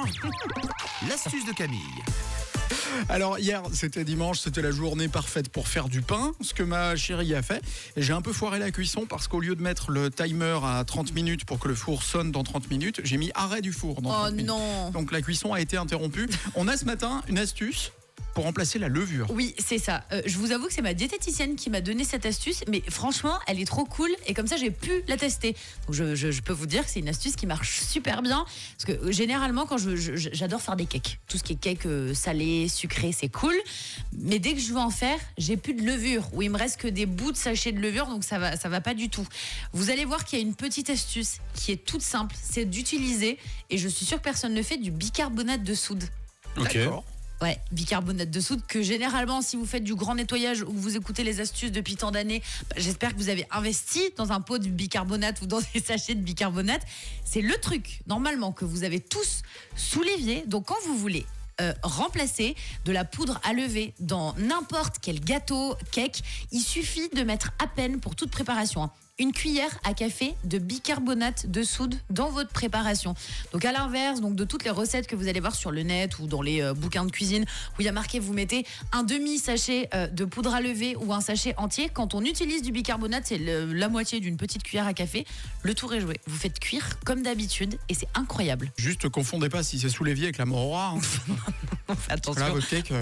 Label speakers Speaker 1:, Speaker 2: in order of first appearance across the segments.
Speaker 1: L'astuce de Camille.
Speaker 2: Alors hier, c'était dimanche, c'était la journée parfaite pour faire du pain, ce que ma chérie a fait. Et j'ai un peu foiré la cuisson parce qu'au lieu de mettre le timer à 30 minutes pour que le four sonne dans 30 minutes, j'ai mis arrêt du four dans 30 minutes.
Speaker 3: Non.
Speaker 2: Donc la cuisson a été interrompue. On a ce matin une astuce pour remplacer la levure.
Speaker 3: Oui, c'est ça. Je vous avoue que c'est ma diététicienne qui m'a donné cette astuce, mais franchement, elle est trop cool et comme ça, j'ai pu la tester. Donc je peux vous dire que c'est une astuce qui marche super bien parce que généralement, quand j'adore faire des cakes, tout ce qui est cake salé, sucré, c'est cool. Mais dès que je veux en faire, j'ai plus de levure ou il me reste que des bouts de sachet de levure, donc ça va pas du tout. Vous allez voir qu'il y a une petite astuce qui est toute simple, c'est d'utiliser, et je suis sûre que personne ne le fait, du bicarbonate de soude.
Speaker 2: Ok. D'accord.
Speaker 3: Ouais, bicarbonate de soude que généralement, si vous faites du grand nettoyage ou que vous écoutez les astuces depuis tant d'années, j'espère que vous avez investi dans un pot de bicarbonate ou dans des sachets de bicarbonate. C'est le truc, normalement, que vous avez tous sous l'évier. Donc, quand vous voulez remplacer de la poudre à lever dans n'importe quel gâteau, cake, il suffit de mettre à peine, pour toute préparation, une cuillère à café de bicarbonate de soude dans votre préparation. Donc à l'inverse, donc de toutes les recettes que vous allez voir sur le net ou dans les bouquins de cuisine où il y a marqué vous mettez un demi-sachet de poudre à lever ou un sachet entier, quand on utilise du bicarbonate, c'est la moitié d'une petite cuillère à café, le tour est joué. Vous faites cuire comme d'habitude et c'est incroyable.
Speaker 2: Juste confondez pas si c'est sous l'évier avec la morora.
Speaker 3: Attention.
Speaker 2: Là, votre cake.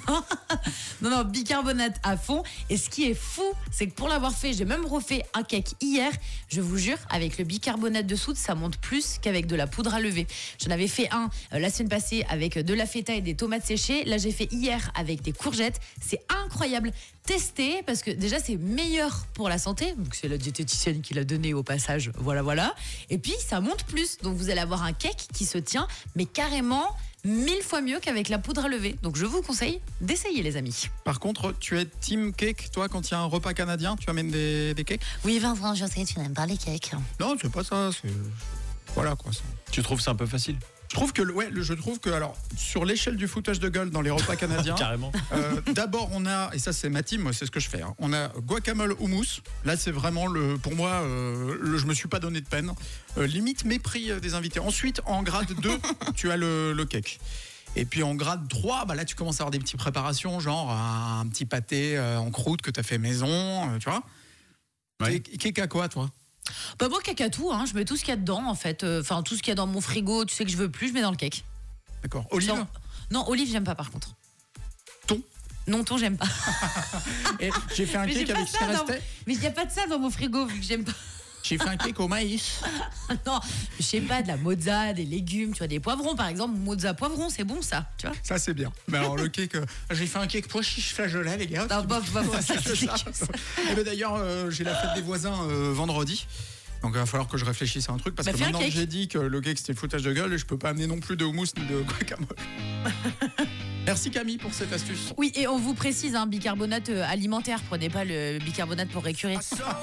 Speaker 3: Non, bicarbonate à fond. Et ce qui est fou, c'est que pour l'avoir fait, j'ai même refait un cake hier. Je vous jure, avec le bicarbonate de soude, ça monte plus qu'avec de la poudre à lever. J'en avais fait un la semaine passée avec de la feta et des tomates séchées. Là, j'ai fait hier avec des courgettes. C'est incroyable. Testez, parce que déjà, c'est meilleur pour la santé. Donc, c'est la diététicienne qui l'a donné au passage. Voilà. Et puis, ça monte plus. Donc, vous allez avoir un cake qui se tient, mais carrément 1000 fois mieux qu'avec la poudre à lever. Donc je vous conseille d'essayer, les amis.
Speaker 2: Par contre, tu es team cake, toi, quand il y a un repas canadien, tu amènes des cakes?
Speaker 3: Oui, Vincent, je sais, tu n'aimes pas les cakes.
Speaker 2: Non, c'est pas ça, c'est... Voilà quoi.
Speaker 4: Tu trouves ça un peu facile?
Speaker 2: Je trouve que alors sur l'échelle du foutage de gueule dans les repas canadiens,
Speaker 4: carrément.
Speaker 2: D'abord on a, et ça c'est ma team, moi c'est ce que je fais. On a guacamole hummus. Là c'est vraiment pour moi, je me suis pas donné de peine. Limite mépris des invités. Ensuite en grade 2 tu as le cake. Et puis en grade 3, là tu commences à avoir des petites préparations, genre un petit pâté en croûte que tu as fait maison, tu vois.
Speaker 4: Ouais.
Speaker 2: Cake à quoi toi?
Speaker 3: Moi, cake à tout, je mets tout ce qu'il y a dedans en fait. Enfin, tout ce qu'il y a dans mon frigo, tu sais que je veux plus, je mets dans le cake.
Speaker 2: D'accord. Olive?
Speaker 3: Non, olive, j'aime pas par contre.
Speaker 2: Thon?
Speaker 3: Non, thon, j'aime pas.
Speaker 2: Et j'ai fait un cake avec ce qui restait.
Speaker 3: Mais il n'y a pas de ça dans mon frigo, vu que j'aime pas.
Speaker 2: J'ai fait un cake au maïs.
Speaker 3: Non, je sais pas, de la mozza, des légumes, tu vois, des poivrons par exemple. Mozza poivron, c'est bon ça, tu vois.
Speaker 2: Ça c'est bien. Mais alors le cake, j'ai fait un cake pois chiche flageolet, les gars.
Speaker 3: Non, bof, ça, c'est dégueulasse.
Speaker 2: Et ben d'ailleurs, j'ai la fête des voisins vendredi. Donc il va falloir que je réfléchisse à un truc parce que maintenant que j'ai dit que le cake c'était le foutage de gueule, et je peux pas amener non plus de houmous ni de guacamole. Merci Camille pour cette astuce.
Speaker 3: Oui, et on vous précise, bicarbonate alimentaire. Prenez pas le bicarbonate pour récurer.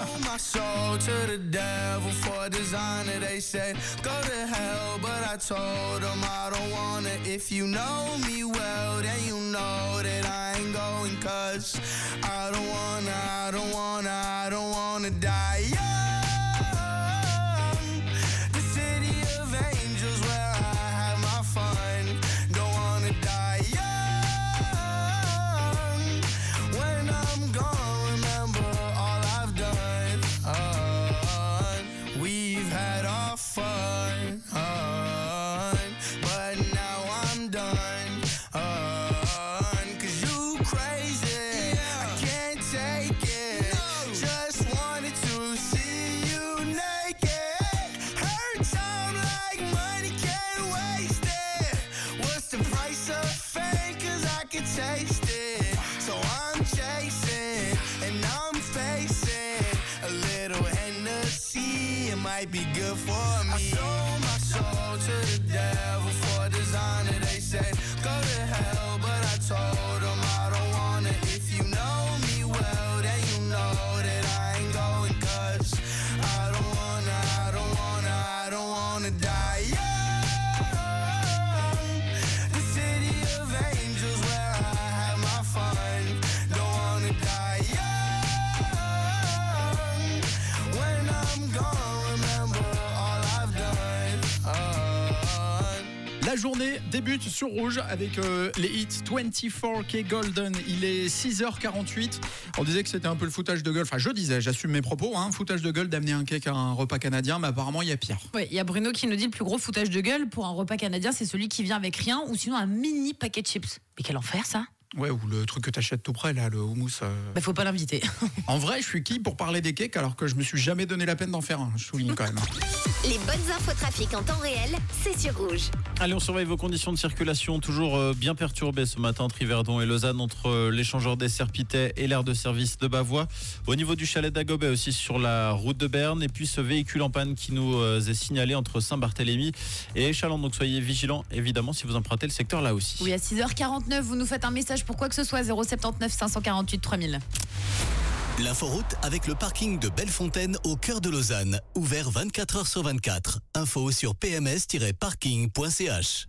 Speaker 5: Might be good for me. I sold my soul to the devil for designer. They said go to hell, but I told them I don't want it. If you know me well, then you know that I ain't going, 'cause I don't wanna die young. The city of angels where I have my fun. Don't wanna die young. When I'm gone, remember all I've done.
Speaker 2: La journée débute sur Rouge avec les hits 24K Golden. Il est 6h48. On disait que c'était un peu le foutage de gueule. Enfin, je disais, j'assume mes propos. Foutage de gueule d'amener un cake à un repas canadien, mais apparemment, il y a pire.
Speaker 3: Oui, il y a Bruno qui nous dit le plus gros foutage de gueule pour un repas canadien, c'est celui qui vient avec rien ou sinon un mini paquet de chips. Mais quel enfer, ça!
Speaker 2: Ouais, ou le truc que t'achètes tout près, là, le houmous.
Speaker 3: Faut pas l'inviter.
Speaker 2: En vrai, je suis qui pour parler des cakes alors que je me suis jamais donné la peine d'en faire un. Je souligne quand même.
Speaker 1: Les bonnes infos trafic en temps réel, c'est sur Rouge.
Speaker 4: Allez, on surveille vos conditions de circulation, toujours bien perturbées ce matin entre Yverdon et Lausanne, entre l'échangeur des Serpitais et l'aire de service de Bavois. Au niveau du chalet d'Agobet aussi sur la route de Berne. Et puis ce véhicule en panne qui nous est signalé entre Saint-Barthélemy et Échalon. Donc soyez vigilants, évidemment, si vous empruntez le secteur là aussi.
Speaker 3: Oui, à 6h49, vous nous faites un message pour quoi que ce soit, 079 548 3000.
Speaker 6: L'inforoute avec le parking de Bellefontaine au cœur de Lausanne. Ouvert 24h sur 24. Info sur pms-parking.ch.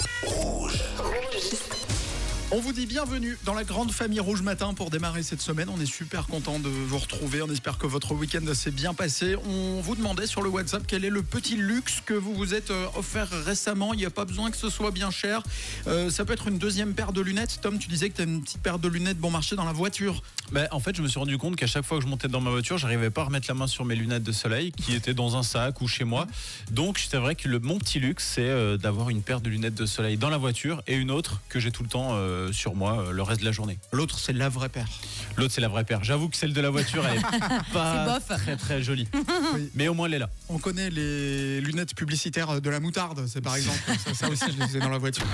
Speaker 2: On vous dit bienvenue dans la grande famille Rouge Matin pour démarrer cette semaine. On est super content de vous retrouver. On espère que votre week-end s'est bien passé. On vous demandait sur le WhatsApp quel est le petit luxe que vous vous êtes offert récemment. Il n'y a pas besoin que ce soit bien cher. Ça peut être une deuxième paire de lunettes. Tom, tu disais que tu as une petite paire de lunettes bon marché dans la voiture.
Speaker 4: En fait, je me suis rendu compte qu'à chaque fois que je montais dans ma voiture, j'arrivais pas à remettre la main sur mes lunettes de soleil qui étaient dans un sac ou chez moi. Donc, c'est vrai que mon petit luxe, c'est d'avoir une paire de lunettes de soleil dans la voiture et une autre que j'ai tout le temps sur moi le reste de la journée.
Speaker 2: L'autre, c'est la vraie paire.
Speaker 4: L'autre, c'est la vraie paire. J'avoue que celle de la voiture, elle est pas
Speaker 3: C'est bof.
Speaker 4: très très jolie.
Speaker 2: Oui.
Speaker 4: Mais au moins, elle est là.
Speaker 2: On connaît les lunettes publicitaires de la moutarde, c'est par exemple. Ça aussi, je les ai dans la voiture.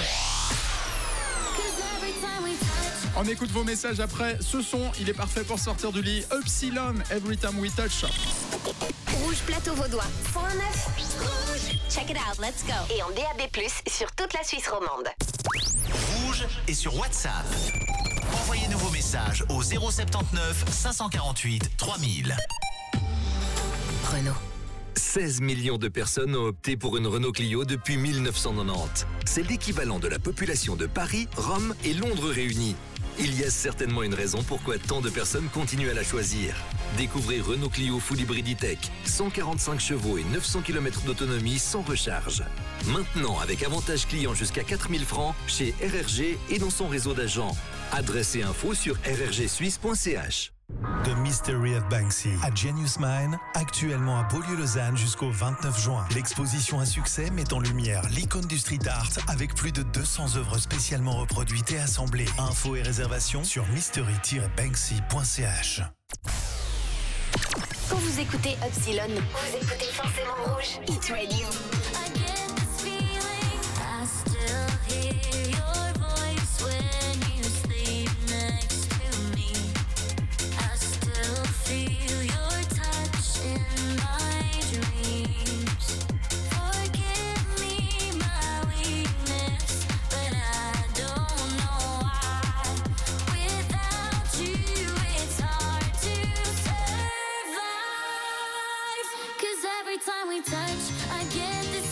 Speaker 2: On écoute vos messages après. Ce son, il est parfait pour sortir du lit. Upsilon, Every Time We Touch.
Speaker 1: Rouge Plateau Vaudois, 109. Rouge, check it out, let's go. Et en DAB+, sur toute la Suisse romande.
Speaker 7: Rouge est sur WhatsApp. Envoyez-nous vos messages au 079 548 3000.
Speaker 1: Renault.
Speaker 8: 16 millions de personnes ont opté pour une Renault Clio depuis 1990. C'est l'équivalent de la population de Paris, Rome et Londres réunis. Il y a certainement une raison pourquoi tant de personnes continuent à la choisir. Découvrez Renault Clio Full Hybrid E-Tech, 145 chevaux et 900 km d'autonomie sans recharge. Maintenant avec avantage client jusqu'à 4000 francs chez RRG et dans son réseau d'agents. Adresse et info sur rrgsuisse.ch.
Speaker 9: The Mystery of Banksy à Genius Mine, actuellement à Beaulieu-Lausanne jusqu'au 29 juin. L'exposition à succès met en lumière l'icône du street art avec plus de 200 œuvres spécialement reproduites et assemblées. Infos et réservations sur mystery-banksy.ch.
Speaker 1: Quand vous écoutez Upsilon, vous écoutez forcément Rouge. Hit Radio.
Speaker 10: Every time we touch, I get this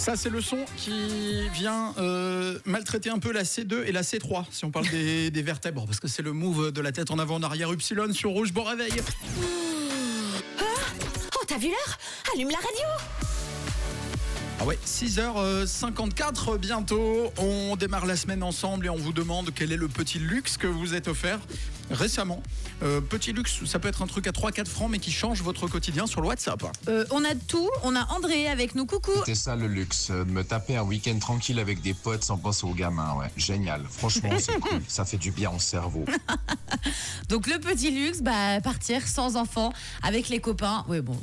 Speaker 2: Ça, c'est le son qui vient maltraiter un peu la C2 et la C3, si on parle des vertèbres, parce que c'est le move de la tête en avant, en arrière, Upsilon sur Rouge. Bon réveil.
Speaker 1: Oh, t'as vu l'heure? Allume la radio.
Speaker 2: Ah ouais, 6h54 bientôt. On démarre la semaine ensemble et on vous demande quel est le petit luxe que vous êtes offert récemment. Petit luxe, ça peut être un truc à 3-4 francs mais qui change votre quotidien sur le WhatsApp.
Speaker 3: On a tout. On a André avec nous. Coucou.
Speaker 10: C'est ça le luxe, de me taper un week-end tranquille avec des potes sans penser aux gamins, ouais. Génial. Franchement, c'est cool. Ça fait du bien au cerveau.
Speaker 3: Donc le petit luxe, partir sans enfant avec les copains. Oui, bon.